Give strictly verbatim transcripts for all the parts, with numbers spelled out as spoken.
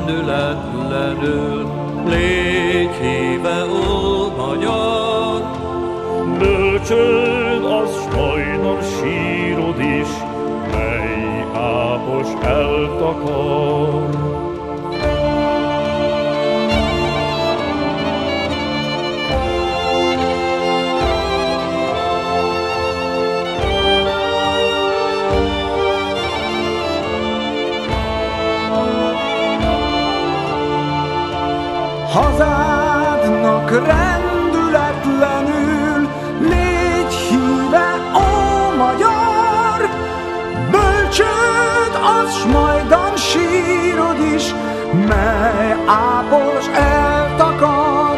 rendületlenül, légy híve, ó magyar! Bölcsőd az s majdnem sírod is, mely ápos eltakar. Hazádnak rendületlenül légy híve, ó magyar! Bölcsőd az s majdan sírod is, mely ápos eltakar.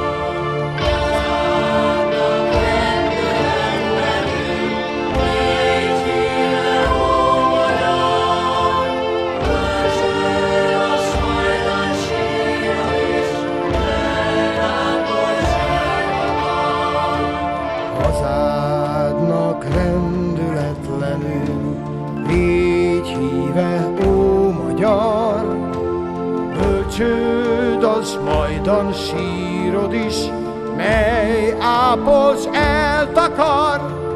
Hazádnak rendületlenül légy híve, ó magyar! Bölcsőd az majdan sírod is, mely ápos eltakar.